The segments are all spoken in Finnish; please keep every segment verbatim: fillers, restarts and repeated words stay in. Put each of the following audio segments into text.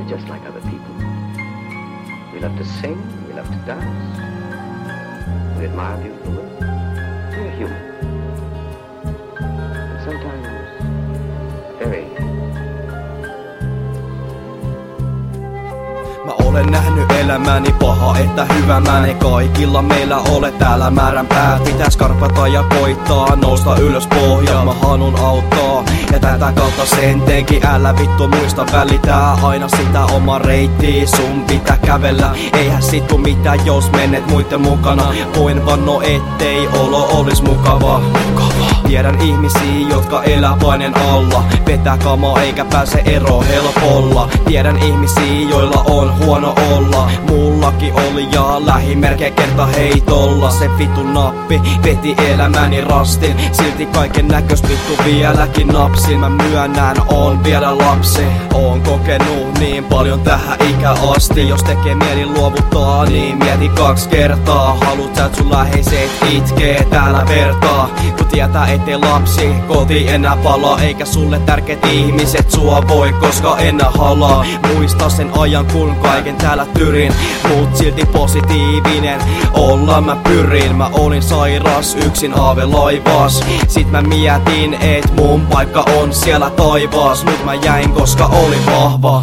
We're just like other people. We love to sing, we love to dance, we admire beautiful women. We're human. And sometimes very. Mä olen nähnyt elämäni, paha että hyvä mä. Ei kaikilla meillä ole täällä määränpäät. Pitäis karpata ja koittaa nousta ylös pohjaa. Mä haluun auttaa ja tätä kautta sen teki. Älä vittu muista välitää aina sitä oma reittiä. Sun pitää kävellä, eihän sit tuu mitään jos menet muiden mukana. Voin vanno ettei olo olis mukava. Tiedän ihmisiä, jotka elää paineen alla. Vetää kamaa eikä pääse eroon helpolla. Tiedän ihmisiä, joilla on huono olla. Mullakin oli ja lähimerkeä kerta heitolla. Se vittu nappi veti elämäni rastin. Silti kaiken näköistä vittu vieläkin napsin. Mä myönnän, on vielä lapsi. Oon kokenut niin paljon tähän ikä asti. Jos tekee mieli luovuttaa, niin mieti kaksi kertaa. Haluut sä, et sun läheiset itkee täällä vertaa. Kun tietää ettei lapsi koti enää palaa. Eikä sulle tärkeät ihmiset sua voi koska enää halaa. Muista sen ajan kun kaiken täällä tyrin, mut silti positiivinen olla mä pyrin. Mä olin sairas yksin aave laivas. Sit mä mietin et mun paikka on siellä taivaas. Nyt mä jäin koska olin vahva.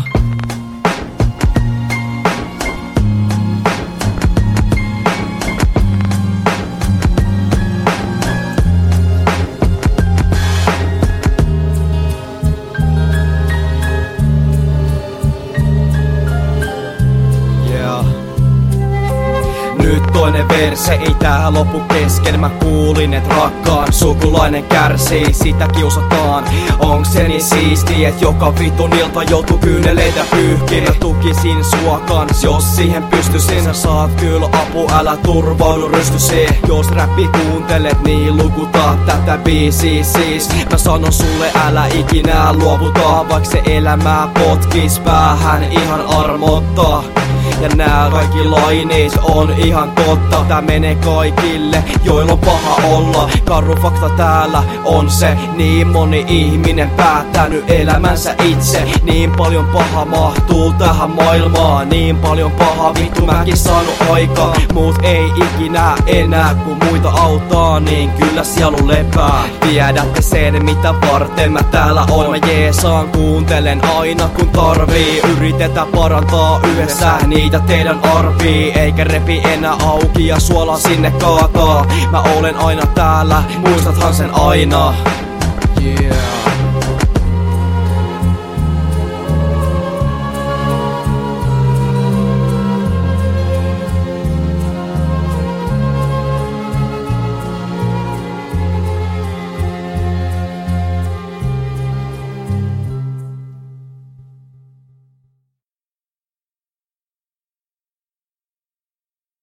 Nyt toinen verse, ei tää lopu kesken. Mä kuulin et rakkaan sukulainen kärsii, sitä kiusataan. Onks se niin siisti, et joka vitun ilta joutuu kyyneleitä pyyhkiin. Mä tukisin sua kans, jos siihen pystyisin. Sä saat kyllä apu, älä turvaudu rystysi. Jos räppi kuuntelet, niin lukuta tätä biisiä siis. Mä sanon sulle älä ikinä luovuta, vaik se elämää potkis päähän ihan armotta. Ja nää kaikki lainit on ihan totta. Tää menee kaikille, joilla on paha olla. Karu fakta täällä on se, niin moni ihminen päättänyt elämänsä itse. Niin paljon paha mahtuu tähän maailmaan. Niin paljon paha vittu mäkin saanut aikaa. Mut ei ikinä enää kun muita auttaa, niin kyllä sielu lepää. Tiedätte sen mitä varten mä täällä on. Mä jeesaan, kuuntelen aina kun tarvii. Yritetään parantaa yhdessä niitä teidän arvii. Eikä repi enää auki ja suola sinne kaataa. Mä olen aina täällä, muistathan sen aina. Yeah.